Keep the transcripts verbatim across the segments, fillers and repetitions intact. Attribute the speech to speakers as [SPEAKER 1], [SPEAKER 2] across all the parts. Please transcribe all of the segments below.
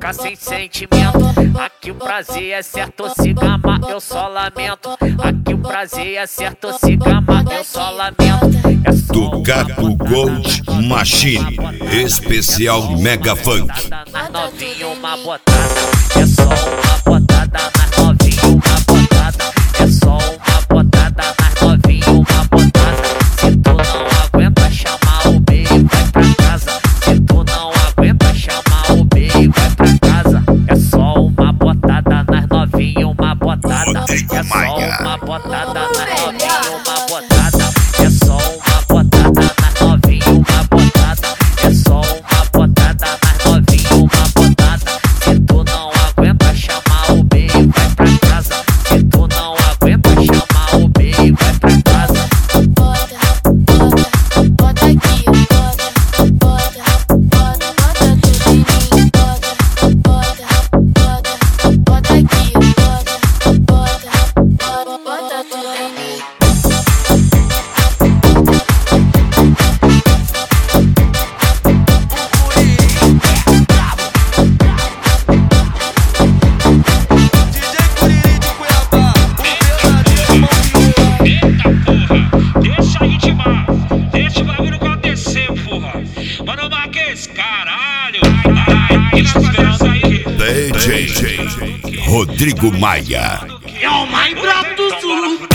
[SPEAKER 1] fica sem sentimento. Aqui o prazer é certo, se gama eu só lamento. Aqui o prazer é certo, se gama eu só lamento. É só
[SPEAKER 2] Ducato Gold Machine, especial Mega Funk.
[SPEAKER 1] Nas novinha uma botada, é só uma botada nas novinha uma botada, é só uma botada nas novinha uma botada. Se tu não aguenta chamar o B, vai pra casa. Se tu não aguenta chamar o B, vai pra casa. É só uma botada nas novinha uma botada, é só uma botada nas novinha uma botada, é só uma botada nas novinha uma botada, é só uma botada nas novinha uma botada. Se tu não aguenta chamar o B, vai pra casa. Se tu não aguenta chamar o B, vai pra casa.
[SPEAKER 3] Bota, bota, bota aqui, bota, bota, bota, bota tudo em mim, bota, bota, bota, bota aqui, bota, bota, bota tudo em mim.
[SPEAKER 4] Deixa aí de mar, deixa o bagulho acontecer, porra. Mano, Marques, caralho. Ai, tá esperando aí.
[SPEAKER 2] D J Rodrigo Maia.
[SPEAKER 4] É o mais brabo do sul.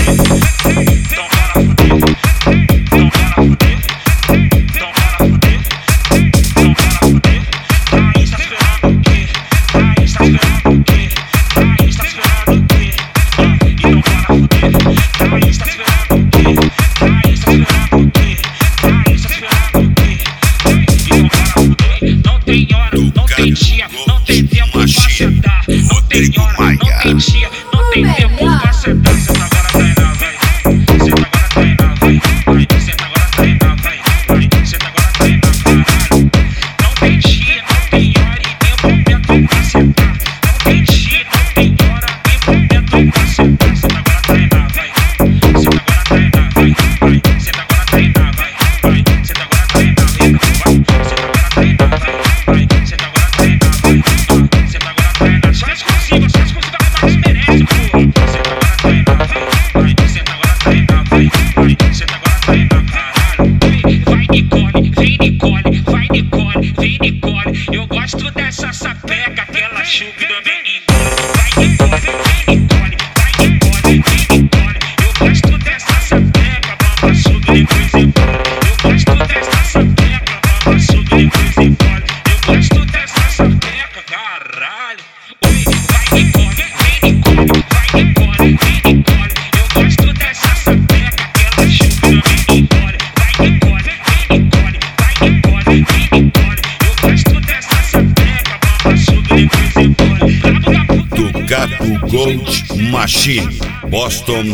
[SPEAKER 4] Não tem hora, não tem dia, não tem tempo pra sentar. Não tem hora, não tem dia, não tem tempo pra sentar. Senta agora, treina, vai. Senta agora, treina, vai. Senta agora, treina, vai. Senta agora, treina, caralho. Não tem dia, não tem hora e nem momento pra sentar. Não tem dia, não tem hora nem momento pra sentar. Senta agora, treina, vai. Senta agora, treina, vai. Senta agora, treina, vai. Senta agora, treina, vai. Senta agora, treina, vai. Senta agora, treina, vai. Senta agora, treina. Só exclusiva, só exclusiva que o Marcos merece, pô. Senta agora, treina, vai. Senta agora, treina, vai. Senta agora, treina, caralho. Vai, Nicole, vem, Nicole. Vai, Nicole, vem, Nicole. Eu gosto dessa sapeca, aquela chuva do menino. Vai, Nicole, vem, Nicole. Vai, Nicole, vem, Nicole. Eu gosto dessa sapeca, mama, suga de vez em quando. Eu gosto dessa sapeca, mama, suga de vez em quando. Eu gosto dessa sapeca, caralho. Oi, vai, Nicole, vem, Nicole. Vai, Nicole, vem, Nicole. Eu gosto dessa sapeca, aquela chuva do menino. Vai, Nicole, vem, Nicole. Vai, Nicole, vem, Nicole. Eu gosto dessa sapeca, mama, suga de vez em quando. Brabo da puta.
[SPEAKER 2] Ducato Gold Machine, Boston,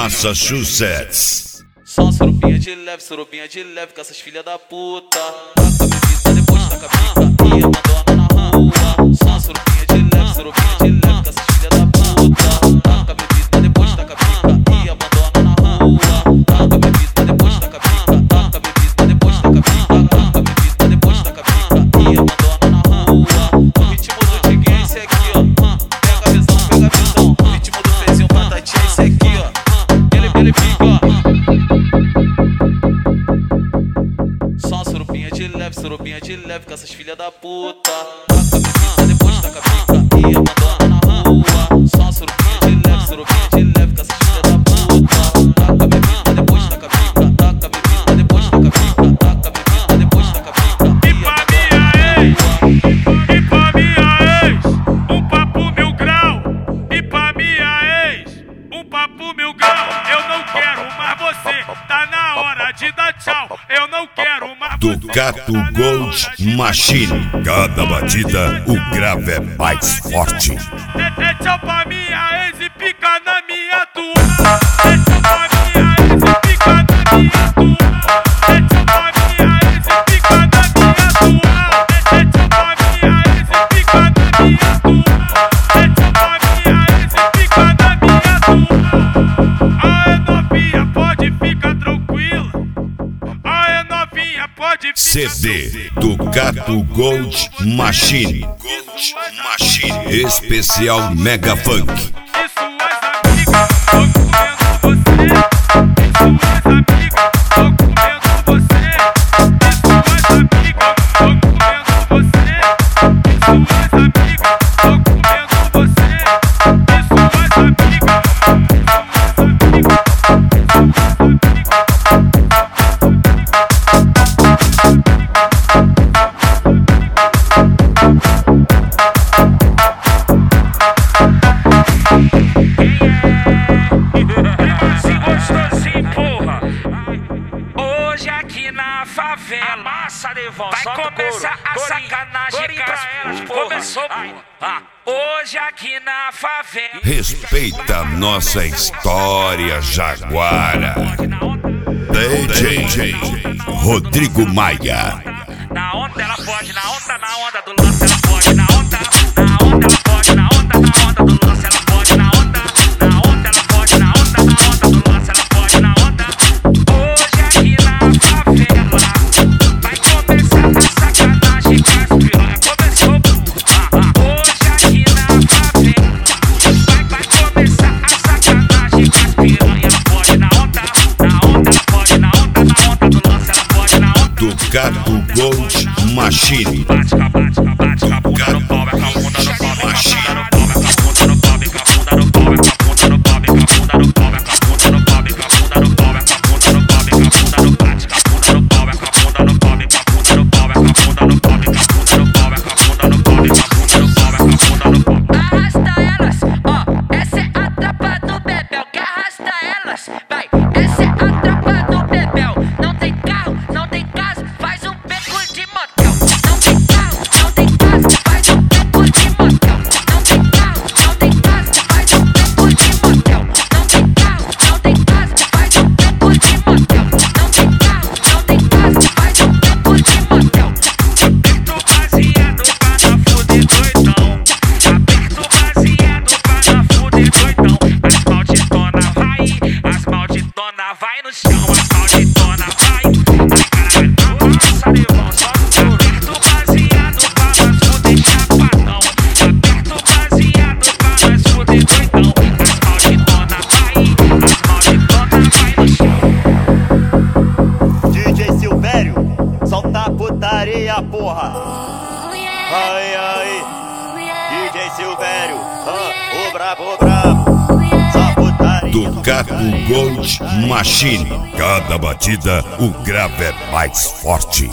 [SPEAKER 2] Massachusetts.
[SPEAKER 5] Só surubinha de leve, surubinha de leve com essas filhas da puta. Taca bebida, depois taca pica e abandona na rua. Só surubinha de leve, surubinha de leve com essas filhas da puta. Taca bebida, depois taca pica e abandona na rua. Taca bebida, depois taca pica. Taca bebida, depois taca pica. Taca bebida, depois taca pica e abandona na rua. O ritmo do Tigre é esse aqui, ó. Pega a visão, pega a visão. O ritmo do Fezinho Batatinha é esse aqui, ó. Ele, ele pica, ó. Só surubinha de leve, surubinha de leve com essas filhas da puta. Taca bebida, depois taca pica e abandona na rua. Só surubinha de leve, surubinha de leve com essas filhas da puta. Taca bebida, depois taca pica. Taca bebida, depois taca pica. Taca bebida, depois taca pica e abandona na rua.
[SPEAKER 4] E pra minha ex, um papo mil grau. E pra minha ex, um papo mil grau. Eu não quero mais você, tá na hora de dar tchau. Eu não quero mais você.
[SPEAKER 2] Ducato Gold Machine, cada batida o grave é mais forte.
[SPEAKER 4] É, é tchau pra minha ex e pica na minha tua. É tchau pra minha ex e pica na minha tua. É tchau pra minha ex e pica na minha tua. É tchau pra minha ex e pica na minha tua. É tchau pra minha ex e pica na minha tua. Aê, novinha, pode ficar tranquila. Aê, novinha, pode ficar
[SPEAKER 2] C D Ducato Gold Machine. Gold Especial Mega Funk.
[SPEAKER 4] Vai começar a sacanagem pra elas, começou, ah, hoje aqui na favela.
[SPEAKER 2] Respeita nossa história, Jaguara. D J Rodrigo Maia.
[SPEAKER 4] Na onda ela pode, na onda, na onda do lance ela pode, na onda, na onda ela pode, na onda, na onda do lance ela pode, na onda, na onda ela pode, na onda, na onda do lance ela pode, na onda. Hoje aqui na favela.
[SPEAKER 2] Ducato Gold Machine. Ducato Gold Machine.
[SPEAKER 3] Arrasta elas, ó, essa é a trapa do Bebel. Que arrasta elas, vai, essa é a trapa do Bebel. Não tem carro, não tem casa, faz um beco de motel. Não tem carro, não tem casa, faz um beco de motel. Não tem carro, não tem casa, faz um beco de motel. Não tem carro, não tem casa, faz um beco de motel. Não tem carro, não tem casa, faz um beco de motel.
[SPEAKER 4] Aperto baseado pra não fuder doidão. Aperto baseado pra não fuder doidão. As malditona vai, as malditona vai no chão, as malditona vai. Ai caralho, nossa, levão, só no aperto baseado pra nós fuder chapadão. Aperto baseado pra nós fuder doidão. As malditona vai, as malditona vai no chão.
[SPEAKER 6] D J Silvério, solta a putaria, porra. Ai, ai, D J Silvério, ah, o brabo, o brabo. Só putaria.
[SPEAKER 2] Ducato Gold Machine. Cada batida, o grave é mais forte.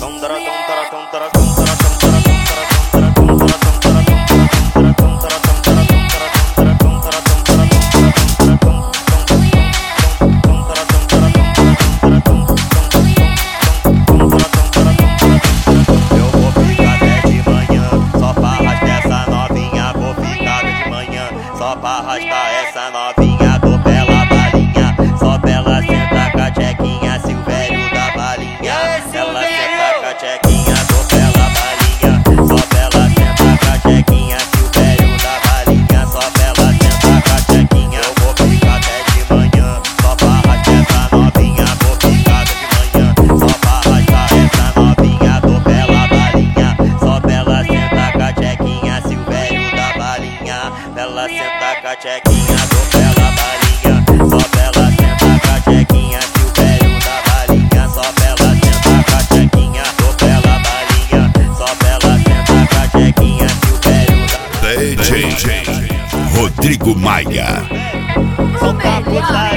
[SPEAKER 6] Eu vou ficar até de manhã, só pra arrastar essa novinha. Vou ficar até de manhã, só pra arrastar essa novinha. Tô pela balinha, só pela senta com a tchequinha. Silvério da balinha, ela senta com a tchequinha. Tô pela balinha, só pela senta com a tchequinha. Silvério da balinha, só pela senta com a tchequinha. Eu vou ficar até de manhã, só pra arrastar essa novinha. Vou ficar até de manhã, só pra arrastar essa novinha. Tô pela balinha, só pela senta com a tchequinha. Silvério da balinha, ela senta com a tchequinha. Tô pela balinha, só pela senta com a tchequinha. Silvério da balinha, só pela senta com a tchequinha. Tô pela balinha, só pela senta com a tchequinha. Silvério da
[SPEAKER 2] D J Rodrigo Maia.
[SPEAKER 6] solta a putaria.